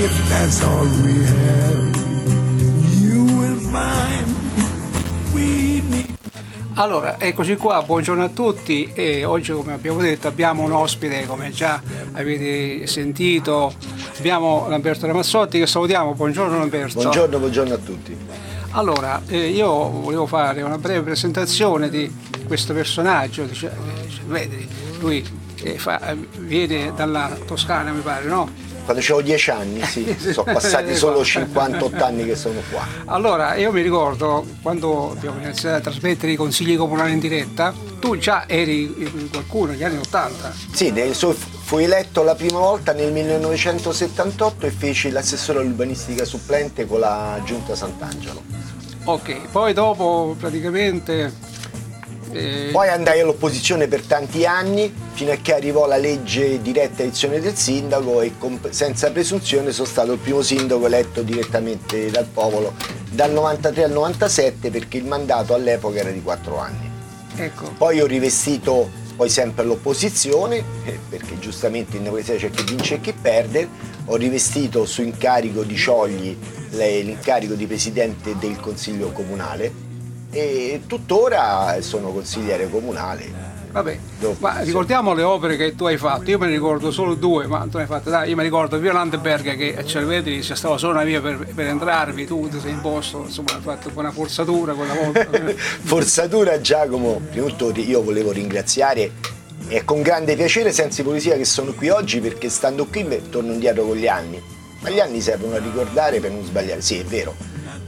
if that's all we have, you will find we need. Allora, eccoci qua, buongiorno a tutti e oggi, come abbiamo detto, abbiamo un ospite, come già avete sentito, abbiamo Lamberto Ramazzotti che salutiamo. Buongiorno Lamberto. Buongiorno a tutti. Allora, io volevo fare una breve presentazione di questo personaggio, vedi, lui viene dalla Toscana, mi pare, no? Quando avevo 10 anni, sì, sono passati solo 58 anni che sono qua. Allora, io mi ricordo quando abbiamo iniziato a trasmettere i consigli comunali in diretta, tu già eri qualcuno negli anni 80. Sì, fui eletto la prima volta nel 1978 e feci l'assessore all'urbanistica supplente con la Giunta Sant'Angelo. Ok, poi dopo praticamente... Poi andai all'opposizione per tanti anni, fino a che arrivò la legge diretta elezione del sindaco e senza presunzione sono stato il primo sindaco eletto direttamente dal popolo dal 93 al 97, perché il mandato all'epoca era di 4 anni. Ecco. Poi ho rivestito sempre all'opposizione, perché giustamente in democrazia c'è chi vince e chi perde. Ho rivestito su incarico di Ciogli l'incarico di presidente del Consiglio Comunale e tuttora sono consigliere comunale. Vabbè, ma ricordiamo le opere che tu hai fatto. Io me ne ricordo solo 2, ma tu ne hai fatte. Dai, io mi ricordo via Landeberga, che a Cervetri c'è stava solo una via per entrarvi, tu ti sei imposto, insomma hai fatto una forzatura quella volta. Forzatura, Giacomo, prima di tutto io volevo ringraziare e con grande piacere, senza ipocrisia, che sono qui oggi, perché stando qui torno indietro con gli anni, ma gli anni servono a ricordare per non sbagliare. Sì, è vero.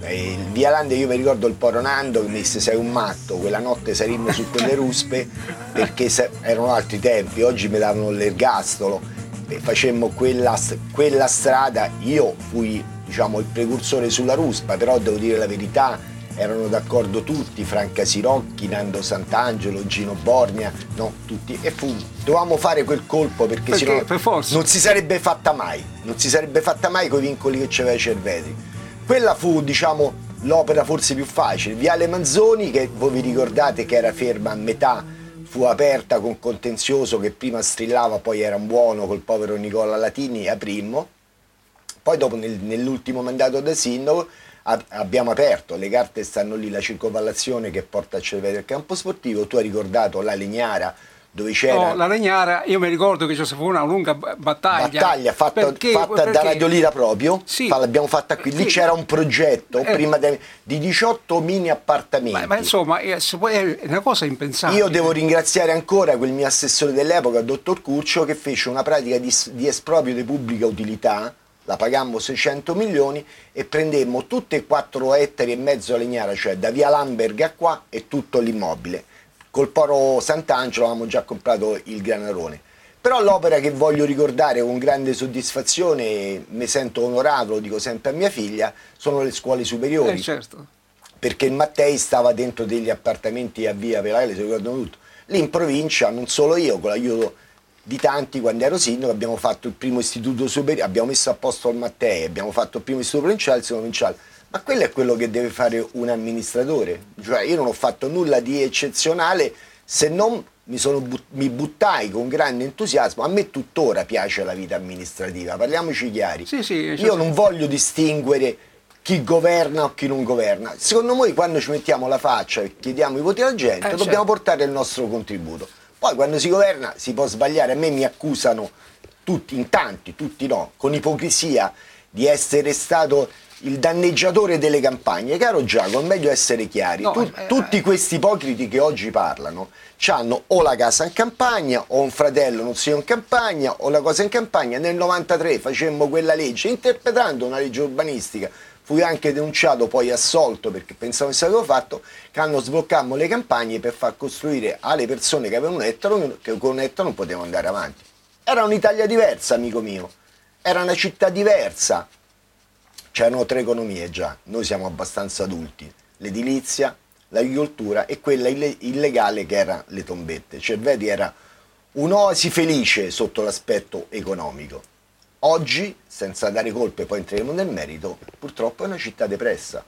Via Lande, io mi ricordo il Poronando che mi disse: sei un matto, quella notte salimmo su quelle ruspe, perché erano altri tempi, oggi mi davano l'ergastolo e facemmo quella strada. Io fui, diciamo, il precursore sulla ruspa, però devo dire la verità, erano d'accordo tutti, Franca Sirocchi, Nando Sant'Angelo, Gino Borgna, no, tutti, e dovevamo fare quel colpo perché sennò per forza non si sarebbe fatta mai con i vincoli che c'aveva Cervetri. Quella fu, diciamo, l'opera forse più facile. Viale Manzoni, che voi vi ricordate che era ferma a metà, fu aperta con contenzioso che prima strillava, poi era un buono col povero Nicola Latini, aprimmo. Poi dopo nell'ultimo mandato da sindaco abbiamo aperto, le carte stanno lì, la circonvallazione che porta a Cervetri al campo sportivo. Tu hai ricordato la Legnara, dove c'era... No, la Legnara, io mi ricordo che ci fu una lunga battaglia fatta da Radio Lira proprio, sì, l'abbiamo fatta qui, lì c'era un progetto prima di 18 mini appartamenti. Ma insomma è una cosa impensabile. Io devo ringraziare ancora quel mio assessore dell'epoca, il dottor Curcio, che fece una pratica di esproprio di pubblica utilità, la pagammo 600 milioni e prendemmo tutte e 4 ettari e mezzo a Legnara, cioè da via Lamberga a qua, e tutto l'immobile. Col Poro Sant'Angelo avevamo già comprato il Granarone. Però l'opera che voglio ricordare con grande soddisfazione, mi sento onorato, lo dico sempre a mia figlia, sono le scuole superiori. Certo. Perché il Mattei stava dentro degli appartamenti a via Pelagale, si ricordano tutto. Lì in provincia, non solo io, con l'aiuto di tanti, quando ero sindaco abbiamo fatto il primo istituto superiore, abbiamo messo a posto il Mattei, abbiamo fatto il primo istituto provinciale, il secondo provinciale. Ma quello è quello che deve fare un amministratore. Cioè io non ho fatto nulla di eccezionale, se non mi buttai con grande entusiasmo. A me tuttora piace la vita amministrativa, parliamoci chiari. Sì, io non voglio distinguere chi governa o chi non governa. Secondo noi, quando ci mettiamo la faccia e chiediamo i voti alla gente, dobbiamo portare il nostro contributo. Poi quando si governa si può sbagliare. A me mi accusano tutti, in tanti, tutti no, con ipocrisia, di essere stato il danneggiatore delle campagne. Caro Giacomo, è meglio essere chiari. Tutti questi ipocriti che oggi parlano hanno o la casa in campagna, o un fratello, non sia in campagna, o la cosa in campagna. Nel 93 facemmo quella legge, interpretando una legge urbanistica. Fui anche denunciato, poi assolto, perché pensavo che avevo fatto, che hanno sbloccato le campagne per far costruire alle persone che avevano un ettaro, che con un ettaro non potevano andare avanti. Era un'Italia diversa, amico mio. Era una città diversa. C'erano 3 economie già, noi siamo abbastanza adulti: l'edilizia, l'agricoltura e quella illegale che era le tombette. Cervetri era un'oasi felice sotto l'aspetto economico. Oggi, senza dare colpe, poi entreremo nel merito, purtroppo è una città depressa.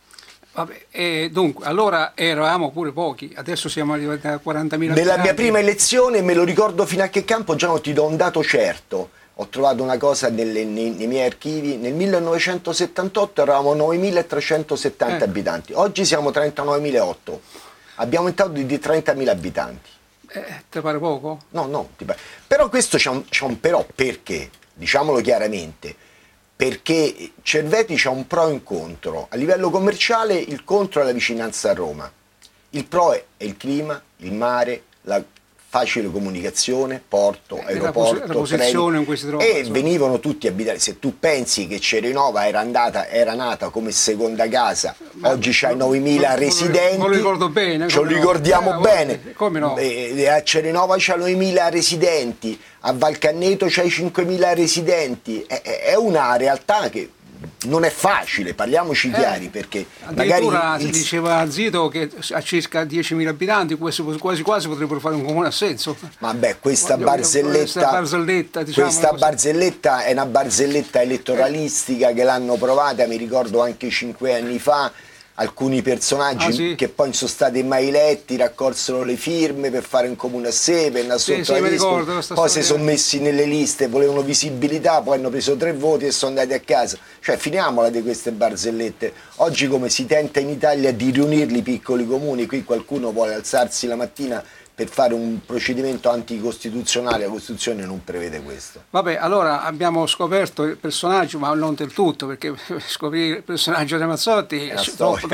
Vabbè, dunque, allora eravamo pure pochi, adesso siamo arrivati a 40.000 Nella mia prima elezione, me lo ricordo fino a che campo, già non ti do un dato certo, ho trovato una cosa nei miei archivi, nel 1978 eravamo 9.370 abitanti, oggi siamo 39.008, abbiamo aumentato di 30.000 abitanti. Ti pare poco? No, però questo c'è un però, perché? Diciamolo chiaramente, perché Cerveti c'ha un pro e un contro. A livello commerciale il contro è la vicinanza a Roma, il pro è il clima, il mare, la facile comunicazione, porto, aeroporto, la posizione in cui si trova, e insomma. venivano tutti abitati. Se tu pensi che Cerenova era nata come seconda casa, oggi c'hai 9.000 residenti, me lo ricordo bene, ce lo ricordiamo bene. Come no? A Cerenova c'ha 9.000 residenti, a Valcanneto c'hai 5.000 residenti, è una realtà che non è facile, parliamoci chiari, perché magari addirittura si diceva Zito che a circa 10.000 abitanti quasi potrebbero fare un comune a senso. Vabbè, questa barzelletta diciamo, questa barzelletta è una barzelletta elettoralistica che l'hanno provata, mi ricordo anche 5 anni fa, alcuni personaggi sì, che poi non sono stati mai eletti raccolsero le firme per fare un comune a sé, per andare sotto la lista, poi si sono messi nelle liste, volevano visibilità, poi hanno preso 3 voti e sono andati a casa. Cioè, finiamola di queste barzellette. Oggi, come si tenta in Italia di riunirli i piccoli comuni, qui qualcuno vuole alzarsi la mattina per fare un procedimento anticostituzionale, la Costituzione non prevede questo. Vabbè, allora abbiamo scoperto il personaggio, ma non del tutto, perché scoprire il personaggio dei Mazzotti è troppo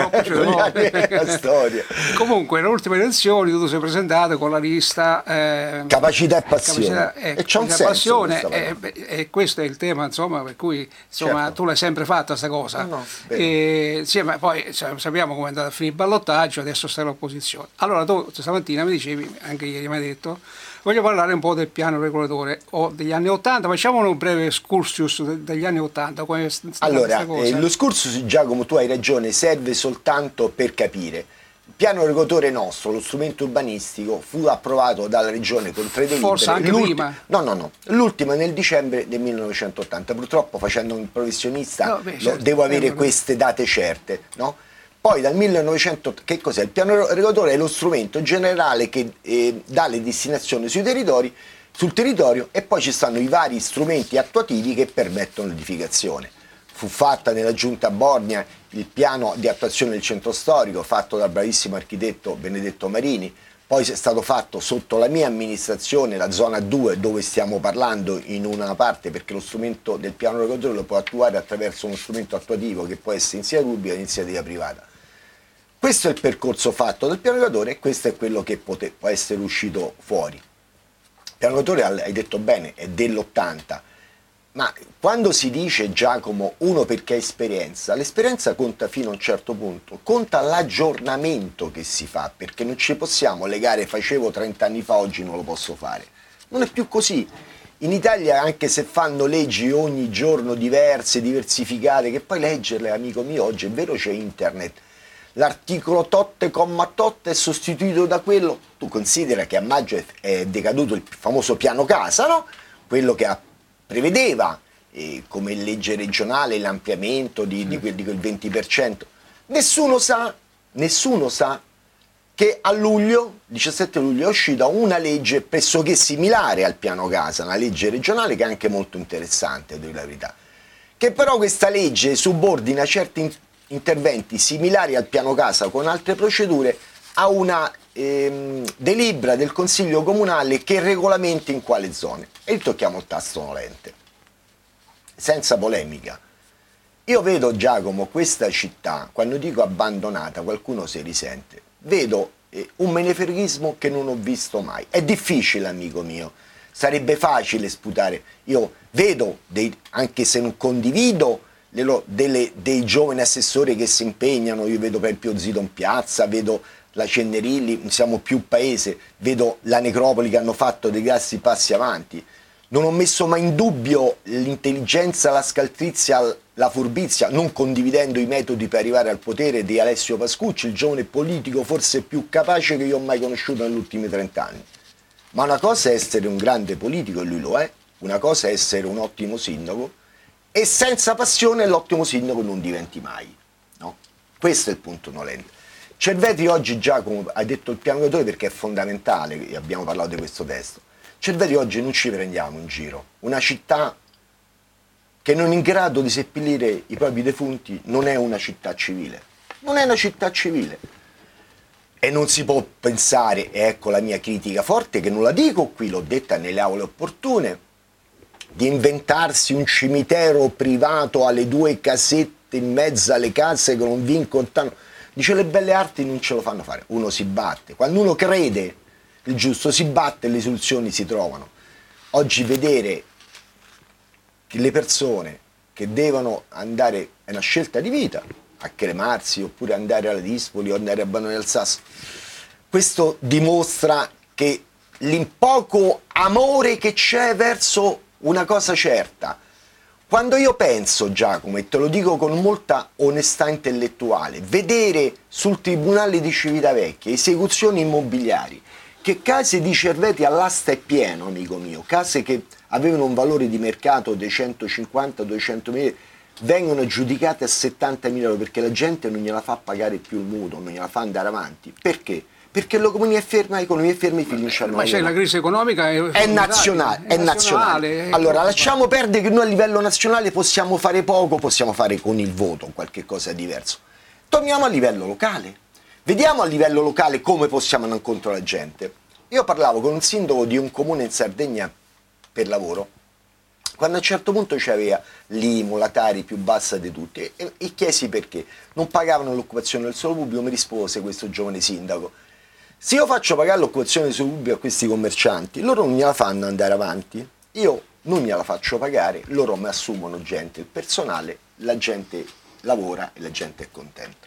storia. Comunque, nelle ultime elezioni tu sei presentato con la lista Capacità e passione. E c'è un senso passione, e questo è il tema, insomma, per cui insomma, certo, tu l'hai sempre fatta questa cosa. Sì, ma poi sappiamo come è andata a finire il ballottaggio, adesso stai all'opposizione. Allora tu stamattina mi dicevi, anche ieri mi hai detto, voglio parlare un po' del piano regolatore o degli anni 80, facciamo un breve excursus degli anni 80. Allora, lo excursus, Giacomo, tu hai ragione, serve soltanto per capire. Il piano regolatore nostro, lo strumento urbanistico, fu approvato dalla regione con 3 delibere. Forse anche prima? No, l'ultima nel dicembre del 1980. Purtroppo, facendo un professionista, certo, devo avere queste date certe, no? Poi dal 1900, che cos'è? Il piano regolatore è lo strumento generale che dà le destinazioni sul territorio, e poi ci stanno i vari strumenti attuativi che permettono l'edificazione. Fu fatta nella giunta Borgna il piano di attuazione del centro storico, fatto dal bravissimo architetto Benedetto Marini, poi è stato fatto sotto la mia amministrazione la zona 2, dove stiamo parlando in una parte, perché lo strumento del piano regolatore lo può attuare attraverso uno strumento attuativo che può essere iniziativa pubblica o iniziativa privata. Questo è il percorso fatto dal piano regolatore e questo è quello che può essere uscito fuori. Il piano regolatore, hai detto bene, è dell'80, ma quando si dice, Giacomo, uno perché ha esperienza, l'esperienza conta fino a un certo punto, conta l'aggiornamento che si fa, perché non ci possiamo legare, facevo 30 anni fa, oggi non lo posso fare. Non è più così. In Italia, anche se fanno leggi ogni giorno diverse, diversificate, che poi leggerle, amico mio, oggi è vero c'è internet, l'articolo tot, comma tot è sostituito da quello. Tu considera che a maggio è decaduto il famoso piano casa, no? Quello che prevedeva come legge regionale l'ampliamento di quel 20%. Nessuno sa che a luglio, 17 luglio, è uscita una legge pressoché similare al piano casa, una legge regionale che è anche molto interessante, a dire la verità, che però questa legge subordina certi interventi similari al piano casa con altre procedure a una delibera del Consiglio Comunale che regolamenti in quale zone. E tocchiamo il tasto dolente, senza polemica. Io vedo, Giacomo, questa città, quando dico abbandonata, qualcuno si risente, vedo un menefreghismo che non ho visto mai. È difficile, amico mio, sarebbe facile sputare. Io vedo, anche se non condivido, dei giovani assessori che si impegnano. Io vedo per esempio Zito in piazza, vedo la Cennerilli, siamo più paese, vedo la Necropoli che hanno fatto dei grossi passi avanti. Non ho messo mai in dubbio l'intelligenza, la scaltrizia, la furbizia, non condividendo i metodi per arrivare al potere, di Alessio Pascucci, il giovane politico forse più capace che io ho mai conosciuto negli ultimi 30 anni. Ma una cosa è essere un grande politico, e lui lo è, una cosa è essere un ottimo sindaco, e senza passione l'ottimo sindaco non diventi mai, no? Questo è il punto dolente. Cerveti oggi, Giacomo, hai detto il piano regolatore perché è fondamentale, abbiamo parlato di questo testo. Cerveti oggi non ci prendiamo in giro. Una città che non è in grado di seppellire i propri defunti non è una città civile. Non è una città civile. E non si può pensare, e ecco la mia critica forte, che non la dico qui, l'ho detta nelle aule opportune, di inventarsi un cimitero privato alle 2 casette in mezzo alle case che non vi incontrano. Dice, le belle arti non ce lo fanno fare. Uno si batte. Quando uno crede il giusto si batte e le soluzioni si trovano. Oggi vedere che le persone che devono andare, è una scelta di vita, a cremarsi oppure andare alla Dispoli o andare a Banone al Sasso, questo dimostra che l'impoco amore che c'è verso una cosa certa. Quando io penso, Giacomo, e te lo dico con molta onestà intellettuale, vedere sul Tribunale di Civitavecchia esecuzioni immobiliari, che case di Cerveti all'asta è pieno, amico mio, case che avevano un valore di mercato dei 150-200 mila, vengono aggiudicate a 70.000 euro perché la gente non gliela fa pagare più il mutuo, non gliela fa andare avanti. Perché? Perché l'economia è ferma, l'economia è ferma, i figli non c'hanno. Ma c'è la crisi economica, è nazionale, è nazionale. Allora lasciamo perdere che noi a livello nazionale possiamo fare poco, possiamo fare con il voto qualche cosa diverso. Torniamo a livello locale. Vediamo a livello locale come possiamo andare incontro alla gente. Io parlavo con un sindaco di un comune in Sardegna per lavoro, quando a un certo punto c'aveva l'IMU, la Tari più bassa di tutti, e chiesi perché. Non pagavano l'occupazione del suolo pubblico, mi rispose questo giovane sindaco. Se io faccio pagare l'occupazione del suolo pubblico a questi commercianti, loro non gliela fanno andare avanti, io non gliela faccio pagare, loro mi assumono gente, il personale, la gente lavora e la gente è contenta.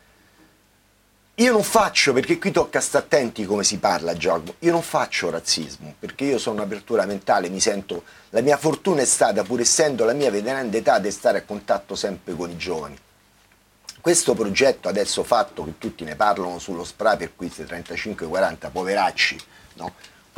Io non faccio, perché qui tocca stare attenti come si parla, Giacomo, io non faccio razzismo, perché io sono un'apertura mentale, mi sento, la mia fortuna è stata, pur essendo la mia veneranda età, di stare a contatto sempre con i giovani. Questo progetto adesso fatto, che tutti ne parlano sullo SPRA per questi 35-40 poveracci, no?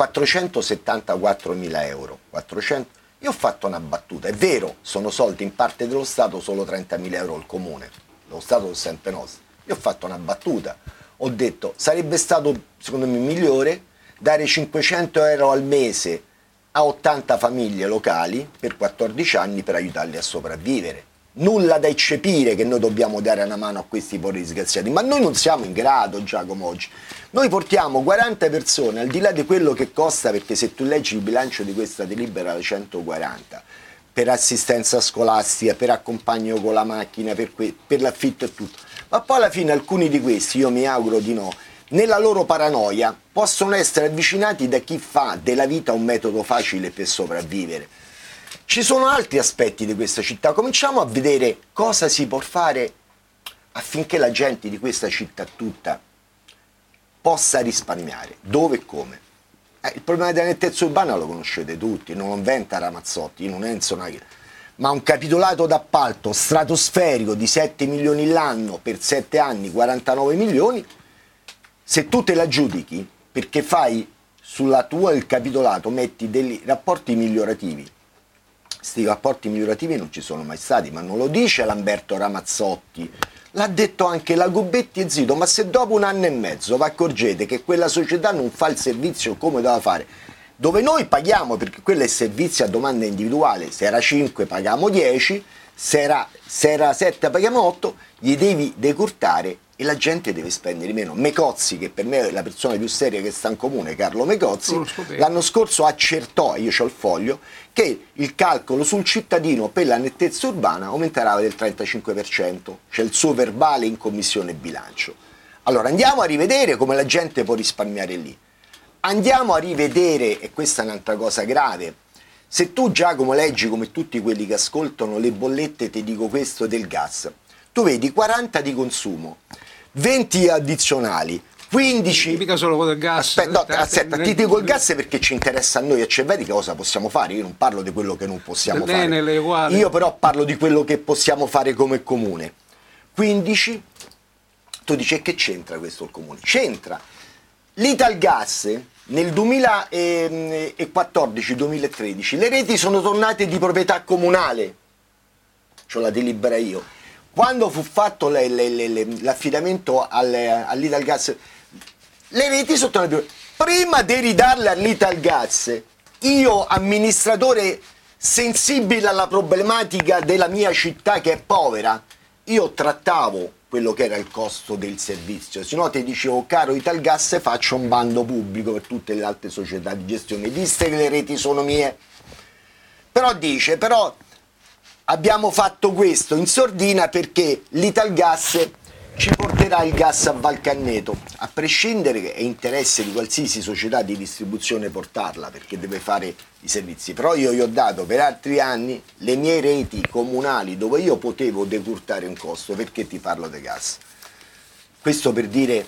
474.000 euro, 400. Io ho fatto una battuta, è vero, sono soldi in parte dello Stato, solo 30.000 euro il comune, lo Stato è sempre nostro. Io ho fatto una battuta, ho detto sarebbe stato secondo me migliore dare 500 euro al mese a 80 famiglie locali per 14 anni per aiutarli a sopravvivere. Nulla da eccepire che noi dobbiamo dare una mano a questi poveri disgraziati, ma noi non siamo in grado, Giacomo, oggi. Noi portiamo 40 persone, al di là di quello che costa, perché se tu leggi il bilancio di questa delibera la 140, per assistenza scolastica, per accompagno con la macchina, per l'affitto e tutto. Ma poi alla fine alcuni di questi, io mi auguro di no, nella loro paranoia possono essere avvicinati da chi fa della vita un metodo facile per sopravvivere. Ci sono altri aspetti di questa città, cominciamo a vedere cosa si può fare affinché la gente di questa città tutta possa risparmiare, dove e come. Il problema della nettezza urbana lo conoscete tutti, non lo inventa Ramazzotti, non Enzo Naghi, ma un capitolato d'appalto stratosferico di 7 milioni l'anno per 7 anni, 49 milioni, se tu te la giudichi perché fai sulla tua il capitolato, metti dei rapporti migliorativi. Questi rapporti migliorativi non ci sono mai stati, ma non lo dice Lamberto Ramazzotti, l'ha detto anche la Gobetti e Zito, ma se dopo 1 anno e mezzo vi accorgete che quella società non fa il servizio come doveva fare, dove noi paghiamo, perché quello è servizio a domanda individuale, se era 5 paghiamo 10, se era 7 paghiamo 8, gli devi decurtare e la gente deve spendere meno. Mecozzi, che per me è la persona più seria che sta in comune, Carlo Mecozzi, l'anno scorso accertò, io ho il foglio, che il calcolo sul cittadino per la nettezza urbana aumenterà del 35%, c'è il suo verbale in commissione bilancio. Allora andiamo a rivedere come la gente può risparmiare lì. Andiamo a rivedere, e questa è un'altra cosa grave, se tu Giacomo leggi come tutti quelli che ascoltano le bollette, ti dico questo, del gas, tu vedi 40 di consumo, 20 addizionali, 15... Mica solo con il gas. Aspetta, ti dico il gas perché ci interessa a noi a Cerveti che cosa possiamo fare, io non parlo di quello che non possiamo fare, io però parlo di quello che possiamo fare come comune. 15, tu dici e che c'entra questo il comune? C'entra. L'Italgas nel 2014-2013 le reti sono tornate di proprietà comunale, c'ho la delibera io. Quando fu fatto l'affidamento all'Italgas, le reti sono tornate. Prima di ridarle all'Italgas, io amministratore sensibile alla problematica della mia città che è povera, io trattavo quello che era il costo del servizio, se no ti dicevo caro Italgas faccio un bando pubblico per tutte le altre società di gestione, viste che le reti sono mie. Però dice, però abbiamo fatto questo in sordina perché l'Italgas ci porterà il gas a Valcanneto, a prescindere che è interesse di qualsiasi società di distribuzione portarla perché deve fare i servizi, però io gli ho dato per altri anni le mie reti comunali dove io potevo decurtare un costo, perché ti parlo di gas. Questo per dire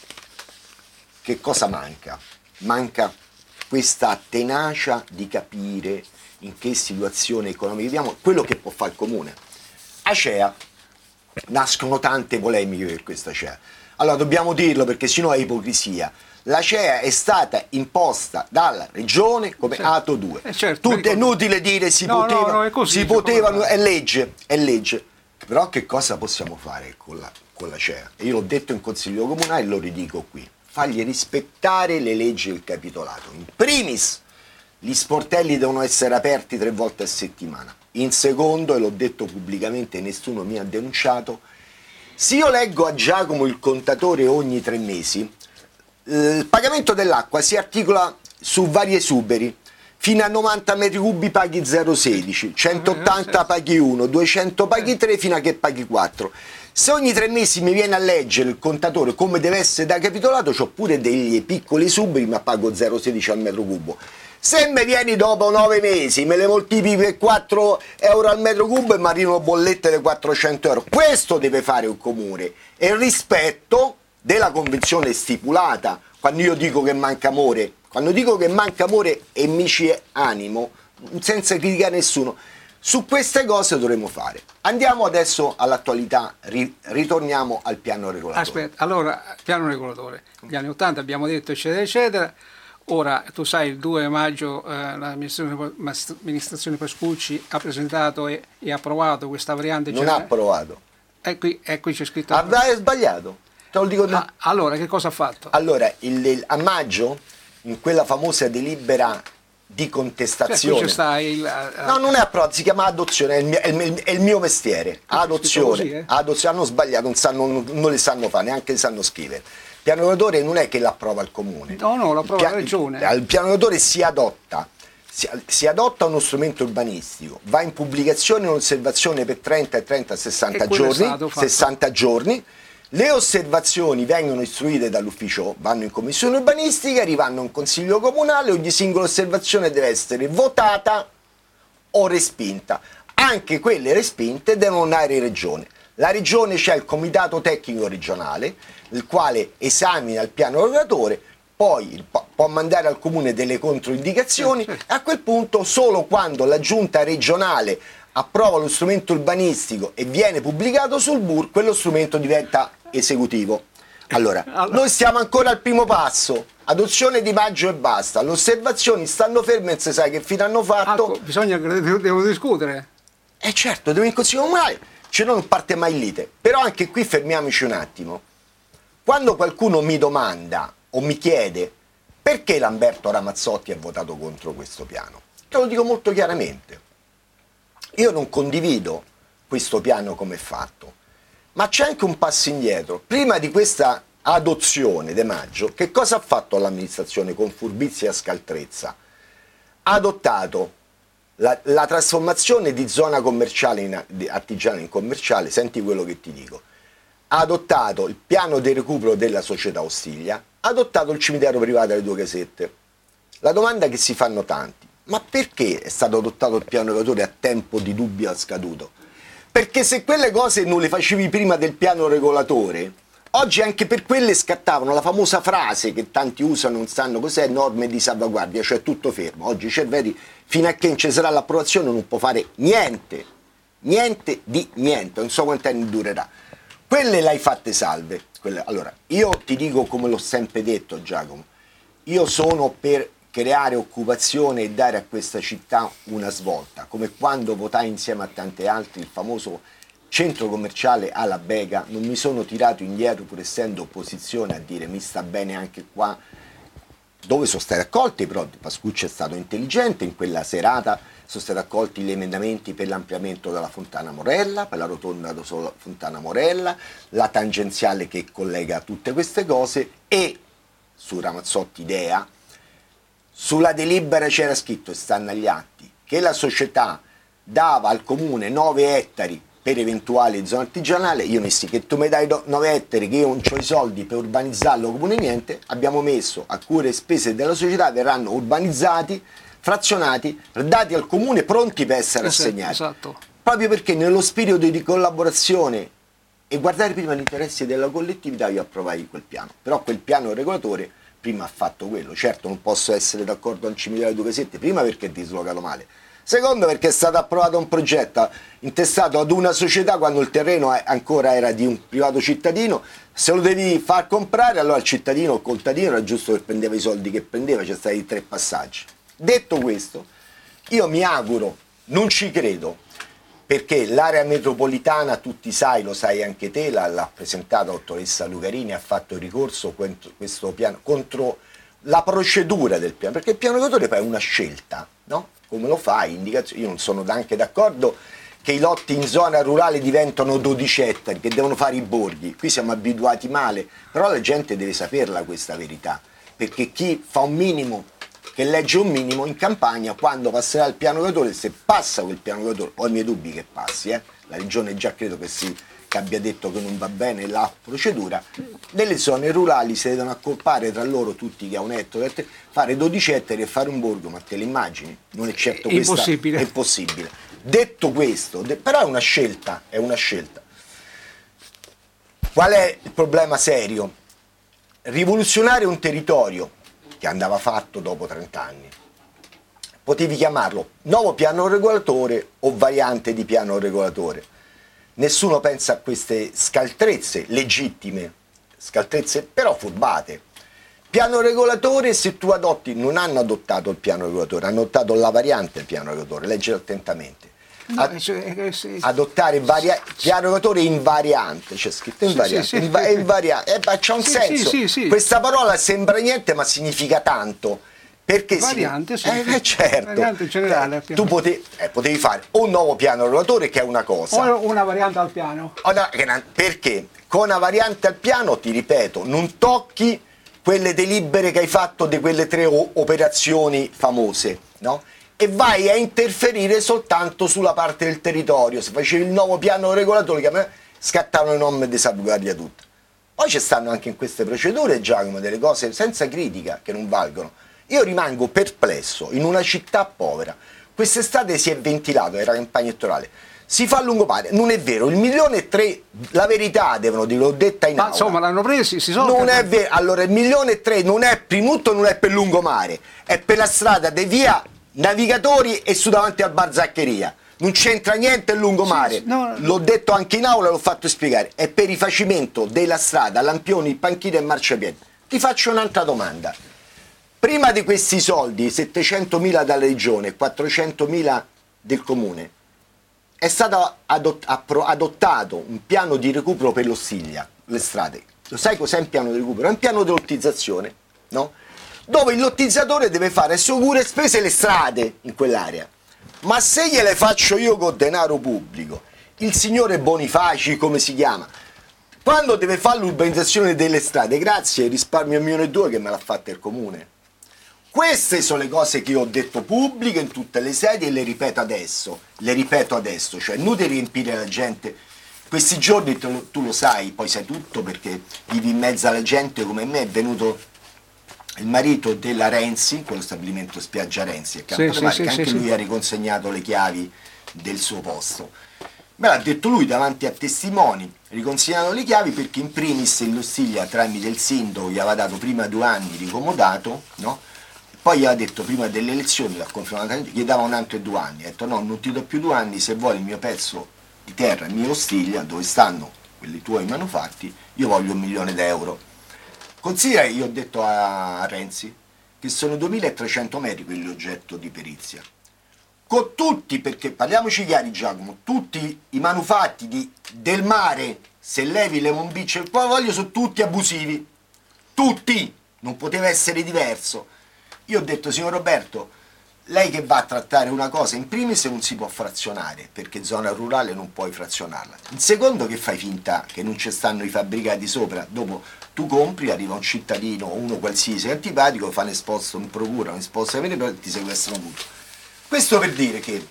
che cosa manca? Manca questa tenacia di capire in che situazione economica viviamo, quello che può fare il comune. Acea, nascono tante polemiche per questa ACEA. Allora dobbiamo dirlo perché sennò è ipocrisia. L'ACEA è stata imposta dalla regione come Ato 2. Certo, tutto è inutile dire si poteva, è così, si potevano, è legge. Però che cosa possiamo fare con l'ACEA? E io l'ho detto in consiglio comunale e lo ridico qui. Fargli rispettare le leggi del capitolato. In primis, gli sportelli devono essere aperti 3 volte a settimana. In secondo, e l'ho detto pubblicamente, nessuno mi ha denunciato, se io leggo a Giacomo il contatore ogni 3 mesi, il pagamento dell'acqua si articola su vari esuberi. Fino a 90 metri cubi paghi 0,16, 180 paghi 1, 200 paghi 3, fino a che paghi 4. Se ogni 3 mesi mi viene a leggere il contatore come deve essere da capitolato, ho pure degli piccoli esuberi, ma pago 0,16 al metro cubo. Se mi vieni dopo 9 mesi, me le moltiplichi per 4 euro al metro cubo e mi arrivano bollette di 400 euro. Questo deve fare un comune, e il rispetto della convenzione stipulata. Quando io dico che manca amore, e mi ci animo, senza criticare nessuno, su queste cose dovremmo fare. Andiamo adesso all'attualità, ritorniamo al piano regolatore. Aspetta, allora, piano regolatore, gli anni 80 abbiamo detto eccetera eccetera. Ora, tu sai, il 2 maggio l'amministrazione Pascucci ha presentato e approvato questa variante. Non ha approvato. E qui c'è scritto. Hai sbagliato. Te lo dico. Allora, che cosa ha fatto? Allora, a maggio, in quella famosa delibera di contestazione. Cioè, sta no, non è approvato, si chiama adozione, è il mio mestiere. Adozione. Adozione, hanno sbagliato, non le sanno fare, neanche le sanno scrivere. Il piano regolatore non è che l'approva il comune. No, l'approva la regione. Il piano regolatore si adotta uno strumento urbanistico, va in pubblicazione un'osservazione per 30 60 giorni, le osservazioni vengono istruite dall'ufficio, vanno in commissione urbanistica, arrivano in consiglio comunale, ogni singola osservazione deve essere votata o respinta. Anche quelle respinte devono andare in regione. La regione c'è il comitato tecnico regionale, il quale esamina il piano regolatore, poi può mandare al comune delle controindicazioni, e a quel punto solo quando la giunta regionale approva lo strumento urbanistico e viene pubblicato sul BUR, quello strumento diventa esecutivo. Allora, noi stiamo ancora al primo passo, adozione di maggio e basta, le osservazioni stanno ferme, non si sa che fine hanno fatto. Devo discutere. Certo, devo in consiglio comunale, cioè non parte mai lite. Però anche qui fermiamoci un attimo. Quando qualcuno mi domanda o mi chiede perché Lamberto Ramazzotti ha votato contro questo piano, te lo dico molto chiaramente. Io non condivido questo piano come è fatto, ma c'è anche un passo indietro. Prima di questa adozione di maggio, che cosa ha fatto l'amministrazione con furbizia e scaltrezza? Ha adottato la trasformazione di zona commerciale artigiana in commerciale, senti quello che ti dico. Ha adottato il piano di recupero della società Ostiglia, ha adottato il cimitero privato alle 2 casette. La domanda che si fanno tanti: ma perché è stato adottato il piano regolatore a tempo di dubbio scaduto? Perché se quelle cose non le facevi prima del piano regolatore, oggi anche per quelle scattavano la famosa frase che tanti usano, non sanno cos'è, norme di salvaguardia, cioè tutto fermo. Oggi vedi, fino a che non ci sarà l'approvazione non può fare niente di niente, non so quanti anni durerà. Quelle l'hai fatte salve. Allora, io ti dico come l'ho sempre detto, Giacomo, io sono per creare occupazione e dare a questa città una svolta, come quando votai insieme a tanti altri il famoso centro commerciale alla Bega, non mi sono tirato indietro pur essendo opposizione a dire mi sta bene anche qua, dove sono stati accolti, però Pascucci è stato intelligente, in quella serata sono stati accolti gli emendamenti per l'ampliamento della Fontana Morella, per la rotonda da Fontana Morella, la tangenziale che collega tutte queste cose, e su Ramazzotti Idea, sulla delibera c'era scritto, e stanno agli atti, che la società dava al comune 9 ettari per eventuali zone artigianali. Io dissi che tu mi dai 9 ettari, che io non ho i soldi per urbanizzarlo comune niente, abbiamo messo a cura e spese della società, verranno urbanizzati, frazionati, dati al comune pronti per essere assegnati. Esatto. Proprio perché nello spirito di collaborazione e guardare prima gli interessi della collettività io approvai quel piano. Però quel piano regolatore prima ha fatto quello. Certo non posso essere d'accordo al cimitero di Due Casette, prima perché è dislocato male. Secondo perché è stato approvato un progetto intestato ad una società quando il terreno ancora era di un privato cittadino. Se lo devi far comprare, allora il cittadino o il contadino era giusto che prendeva i soldi che prendeva, c'è stati 3 passaggi. Detto questo, io mi auguro, non ci credo, perché l'area metropolitana, tutti sai, lo sai anche te, l'ha presentata la dottoressa Lucarini, ha fatto ricorso contro questo piano, contro la procedura del piano, perché il piano regolatore poi è una scelta, no? Come lo fai? Io non sono anche d'accordo che i lotti in zona rurale diventano 12 ettari, che devono fare i borghi. Qui siamo abituati male, però la gente deve saperla questa verità, perché chi fa un minimo, che legge un minimo in campagna, quando passerà il piano regolatore, se passa quel piano regolatore, ho i miei dubbi che passi, la regione già credo che abbia detto che non va bene la procedura, nelle zone rurali si devono accorpare tra loro tutti che ha un ettaro, fare 12 ettari e fare un borgo, ma te le immagini? Non è certo questa, impossibile. È impossibile. Detto questo, però è una scelta, è una scelta. Qual è il problema serio? Rivoluzionare un territorio che andava fatto dopo 30 anni. Potevi chiamarlo nuovo piano regolatore o variante di piano regolatore. Nessuno pensa a queste scaltrezze legittime, scaltrezze però furbate. Piano regolatore, se tu adotti, non hanno adottato il piano regolatore, hanno adottato la variante del piano regolatore, leggilo attentamente. Adottare piano regolatore invariante, c'è scritto invariante, invariante, c'è un senso. Questa parola sembra niente ma significa tanto. Perché variante, certo. Variante generale. Tu potevi fare un nuovo piano regolatore, che è una cosa, o una variante al piano. Perché con una variante al piano, ti ripeto, non tocchi quelle delibere che hai fatto di quelle 3 operazioni famose, no? E vai a interferire soltanto sulla parte del territorio. Se facevi il nuovo piano regolatore, che a me scattavano le norme di salvaguardia tutta. Poi ci stanno anche in queste procedure, Giacomo, delle cose senza critica che non valgono. Io rimango perplesso, in una città povera. Quest'estate si è ventilato, era campagna elettorale. Si fa a lungomare, non è vero, il 1,3 milioni, la verità devono dire, l'ho detta in aula. Insomma, l'hanno presi, si sono... Non è vero, allora il 1,3 milioni non è Primutto, non è per lungomare, è per la strada di via Navigatori e su davanti al bar Zaccheria. Non c'entra niente il lungomare, l'ho detto anche in aula, l'ho fatto spiegare, è per rifacimento della strada, lampioni, panchine e marciapiedi. Ti faccio un'altra domanda. Prima di questi soldi, 700.000 dalla regione e 400.000 del comune, è stato adottato un piano di recupero per l'Ostiglia, le strade. Lo sai cos'è un piano di recupero? È un piano di lottizzazione, no? Dove il lottizzatore deve fare sicure spese le strade in quell'area. Ma se gliele faccio io con denaro pubblico, il signore Bonifaci, come si chiama, quando deve fare l'urbanizzazione delle strade, grazie, risparmio 1,2 milioni che me l'ha fatta il comune. Queste sono le cose che io ho detto pubbliche in tutte le sedi e le ripeto adesso, cioè inutile riempire la gente. Questi giorni tu lo sai, poi sai tutto perché vivi in mezzo alla gente come me, è venuto il marito della Renzi, quello stabilimento Spiaggia Renzi, anche lui ha riconsegnato le chiavi del suo posto. Me l'ha detto lui davanti a testimoni, riconsegnato le chiavi perché in primis in Ostiglia tramite il sindaco gli aveva dato prima 2 anni di comodato, no? Poi gli ha detto prima delle elezioni, l'ha confermato, gli davano altri 2 anni, ha detto no, non ti do più 2 anni, se vuoi il mio pezzo di terra, il mio Ostiglia, dove stanno quelli tuoi manufatti, io voglio 1 milione d'euro. Considera che io ho detto a Renzi che sono 2300 metri quelli oggetto di perizia. Con tutti, perché parliamoci chiari Giacomo, tutti i manufatti del mare, se levi le Monbicce e il voglio, sono tutti abusivi. Tutti! Non poteva essere diverso. Io ho detto, signor Roberto, lei che va a trattare una cosa, in primis non si può frazionare, perché zona rurale non puoi frazionarla. In secondo, che fai finta che non ci stanno i fabbricati sopra, dopo tu compri, arriva un cittadino, uno qualsiasi antipatico, fa un esposto in procura, un esposto e ti sequestrano tutto. Questo per dire che,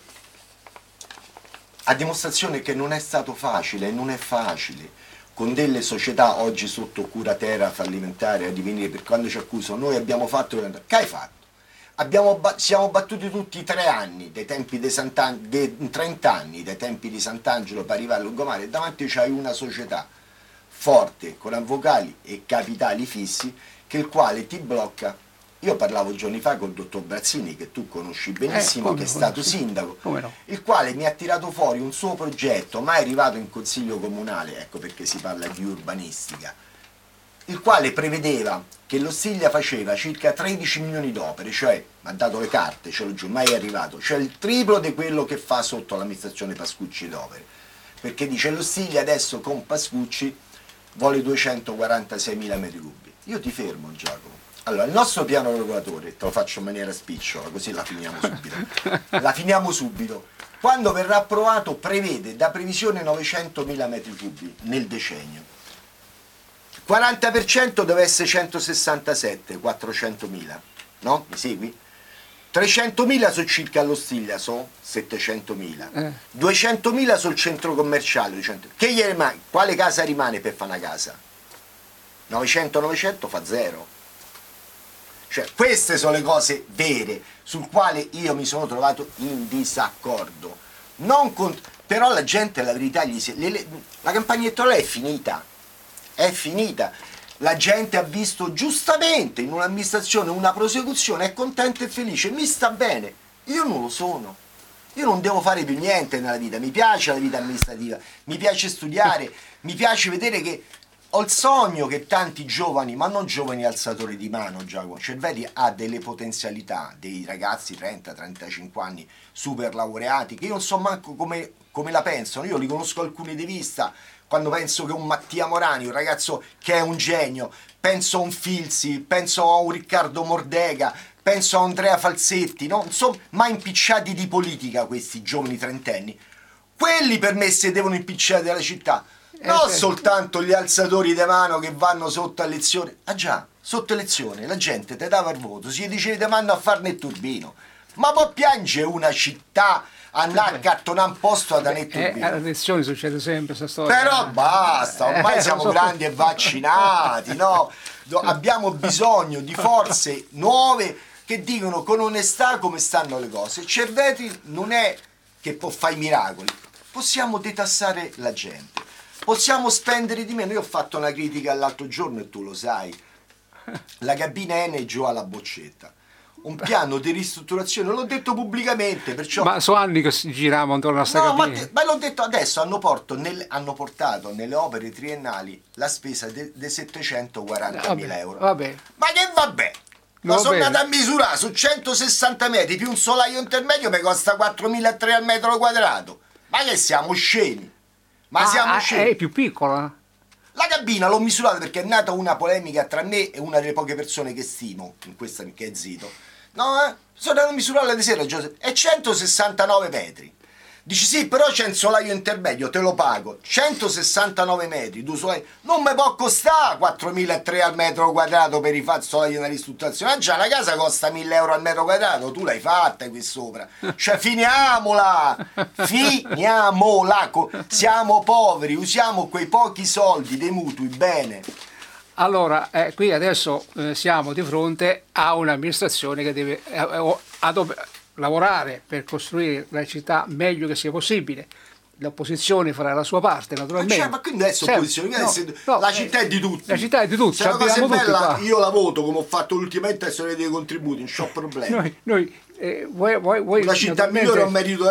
a dimostrazione che non è stato facile, e non è facile, con delle società oggi sotto curatela fallimentare a divenire, per quando ci accusano, noi abbiamo fatto, che hai fatto? Siamo battuti tutti 3 anni, dai tempi di 30 anni, dai tempi di Sant'Angelo per arrivare a Lungomare, e davanti c'hai una società forte, con avvocati e capitali fissi, che il quale ti blocca. Io parlavo giorni fa col dottor Brazzini, che tu conosci benissimo, che è stato sindaco, il quale mi ha tirato fuori un suo progetto, mai arrivato in consiglio comunale, ecco perché si parla di urbanistica, il quale prevedeva che l'Ostiglia faceva circa 13 milioni d'opere, cioè, mi ha dato le carte, ce l'ho giù, mai è arrivato, cioè il triplo di quello che fa sotto l'amministrazione Pascucci d'opere, perché dice l'Ostiglia adesso con Pascucci vuole 246 mila metri cubi. Io ti fermo, Giacomo. Allora, il nostro piano regolatore, te lo faccio in maniera spicciola, così la finiamo subito. La finiamo subito. Quando verrà approvato, prevede da previsione 900 mila metri cubi nel decennio. 40% deve essere 167, 400.000, no? Mi segui? 300.000 sono circa all'Ostiglia, sono 700.000. 200.000 sul centro commerciale. 200. Che gli rimane? Quale casa rimane per fare una casa? 900 fa zero. Cioè, queste sono le cose vere sul quale io mi sono trovato in disaccordo. Però la gente, la verità, la campagna elettorale è finita. È finita. La gente ha visto giustamente in un'amministrazione una prosecuzione, è contenta e felice, mi sta bene. Io non lo sono. Io non devo fare più niente nella vita, mi piace la vita amministrativa, mi piace studiare, mi piace vedere che ho il sogno che tanti giovani, ma non giovani alzatori di mano, Giacomo Cerveti ha delle potenzialità, dei ragazzi 30-35 anni, super laureati, che io non so manco come la pensano, io li conosco alcuni di vista, quando penso che un Mattia Morani, un ragazzo che è un genio, penso a un Filzi, penso a un Riccardo Mordega, penso a Andrea Falsetti, non sono mai impicciati di politica questi giovani trentenni, quelli per me si devono impicciare della città. Non soltanto gli alzatori di mano che vanno sotto elezione. Ah già, sotto elezione la gente te dava il voto, si dice ti vanno a farne il turbino. Ma può piangere una città andare a cartonare un posto ad anetto turbino? Alle elezioni succede sempre questa storia. Però basta, ormai siamo grandi e vaccinati, no? Abbiamo bisogno di forze nuove che dicono con onestà come stanno le cose. Cerveti non è che può fare i miracoli, possiamo detassare la gente. Possiamo spendere di meno. Io ho fatto una critica l'altro giorno e tu lo sai. La cabina Eni giù alla boccetta. Un piano di ristrutturazione, l'ho detto pubblicamente, perciò... Ma sono anni che giriamo intorno a sta cabina. Ma l'ho detto adesso, hanno portato nelle opere triennali la spesa di 740.000 euro. Vabbè. Ma che vabbè? Ma sono andato a misurare su 160 metri più un solaio intermedio mi costa 4.300 al metro quadrato. Ma che siamo scemi? Ma siamo scemi. È più piccola? La cabina l'ho misurata perché è nata una polemica tra me e una delle poche persone che stimo, in questa che è Zito. No, sono andato a misurarla di sera, Giuseppe, è 169 metri. Dici sì, però c'è un solaio intermedio, te lo pago. 169 metri, due solai. Non mi può costare 4.300 al metro quadrato per rifare il solaio nella ristrutturazione. Ah già, la casa costa 1.000 euro al metro quadrato, tu l'hai fatta qui sopra. Cioè, finiamola! Finiamola! Siamo poveri, usiamo quei pochi soldi dei mutui bene. Allora, qui adesso siamo di fronte a un'amministrazione che deve lavorare per costruire la città meglio che sia possibile. L'opposizione farà la sua parte, naturalmente. Ma quindi adesso opposizione, la città è di tutti. La città è di tutti. Se la cosa è bella, io la voto come ho fatto ultimamente, adesso dei contributi, non c'ho problemi. Una città migliore è un merito,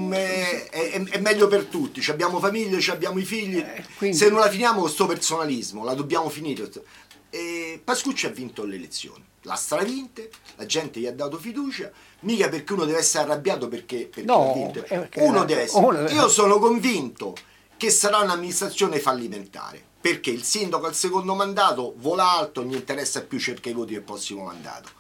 è meglio per tutti. Abbiamo famiglie, abbiamo i figli. Quindi... Se non la finiamo con sto personalismo, la dobbiamo finire. Pascucci ha vinto le elezioni, l'ha stravinte, la gente gli ha dato fiducia, mica perché uno deve essere arrabbiato perché no, ha vinto. Uno deve essere. Io sono convinto che sarà un'amministrazione fallimentare, perché il sindaco al secondo mandato vola alto, non gli interessa più cercare i voti del prossimo mandato.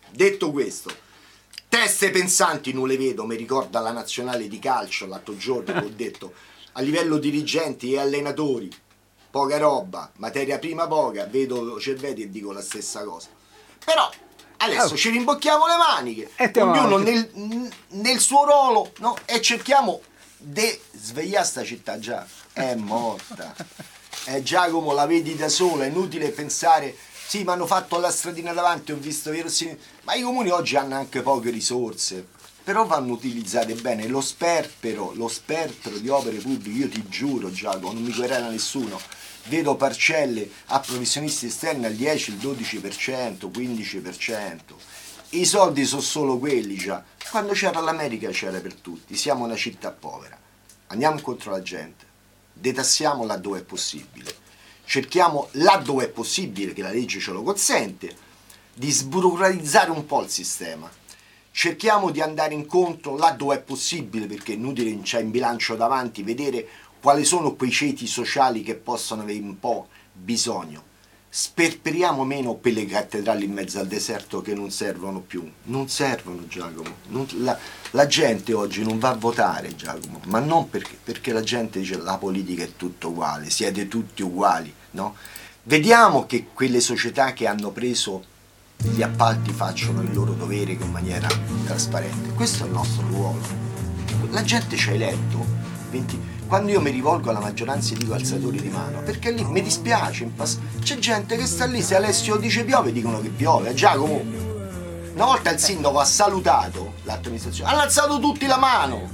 detto questo, teste pensanti non le vedo, mi ricorda la nazionale di calcio l'altro giorno che ho detto, a livello dirigenti e allenatori, poca roba, materia prima poca, vedo Cerveti e dico la stessa cosa. Però adesso ci rimbocchiamo le maniche, ognuno nel suo ruolo, no? E cerchiamo di svegliare sta città, già è morta. Giacomo, la vedi da sola, è inutile pensare, sì, mi hanno fatto la stradina davanti, ho visto ma i comuni oggi hanno anche poche risorse, però vanno utilizzate bene. Lo sperpero di opere pubbliche, io ti giuro, Giacomo, non mi querela nessuno, vedo parcelle a professionisti esterni al 10, il 12%, 15%. I soldi sono solo quelli già. Quando c'era l'America c'era per tutti, siamo una città povera. Andiamo contro la gente, detassiamo laddove è possibile, cerchiamo laddove è possibile, che la legge ce lo consente, di sburocratizzare un po' il sistema. Cerchiamo di andare incontro laddove è possibile, perché è inutile, non c'è in bilancio davanti, vedere quali sono quei ceti sociali che possono avere un po' bisogno. Sperperiamo meno per le cattedrali in mezzo al deserto che non servono più. Non servono, Giacomo. La gente oggi non va a votare, Giacomo, ma non perché la gente dice la politica è tutto uguale, siete tutti uguali, no? Vediamo che quelle società che hanno preso gli appalti facciano il loro dovere in maniera trasparente. Questo è il nostro ruolo. La gente ci ha eletto. Quando io mi rivolgo alla maggioranza e dico alzatori di mano, perché lì mi dispiace, c'è gente che sta lì, se Alessio dice piove dicono che piove. Giacomo, una volta il sindaco ha salutato l'amministrazione, hanno alzato tutti la mano.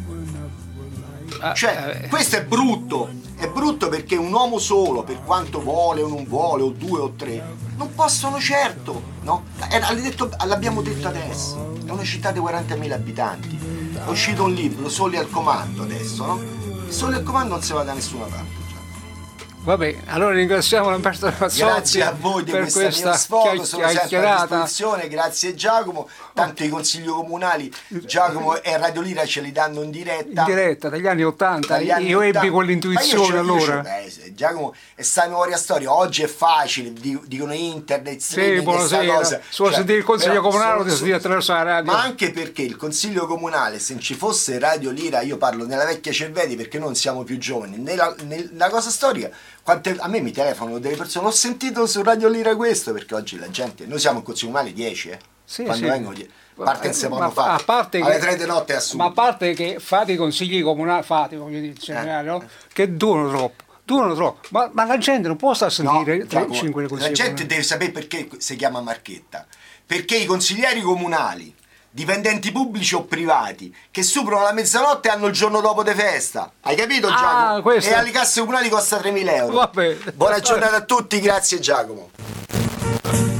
Cioè, questo è brutto perché un uomo solo, per quanto vuole o non vuole, o due o tre, non possono certo, no? L'abbiamo detto adesso, è una città di 40.000 abitanti, è uscito un libro, Soli al comando adesso, no? Soli al comando non si va da nessuna parte. Vabbè, allora ringraziamo Lamberto Mazzotti. Grazie a voi di per questa sfogo, sono sempre a chiacchierata. disposizione, grazie Giacomo, tanto i consigli comunali Giacomo e Radio Lira ce li danno in diretta dagli anni 80, io ebbi quell'intuizione allora. Giacomo è sta memoria storia, oggi è facile, dicono internet, sì, buonasera, solo sentire il consiglio comunale lo sentire attraverso la radio. Ma anche perché il consiglio comunale, se non ci fosse Radio Lira, io parlo nella vecchia Cerveti perché non siamo più giovani, nella cosa storica, a me mi telefonano delle persone, ho sentito su Radio Lira questo, perché oggi la gente, noi siamo in consiglio comunale 10, quando vengono 10. Partenze alle 3 di notte è assurdo. Ma a parte che fate i consigli comunali, voglio dire, no? Che durano troppo, ma la gente non può stare a sentire 3-5 consigli. La gente deve sapere perché si chiama Marchetta, perché i consiglieri comunali, dipendenti pubblici o privati, che superano la mezzanotte hanno il giorno dopo di festa, hai capito Giacomo? E alle casse comunali costa 3.000 euro. Vabbè. Buona giornata a tutti, grazie Giacomo.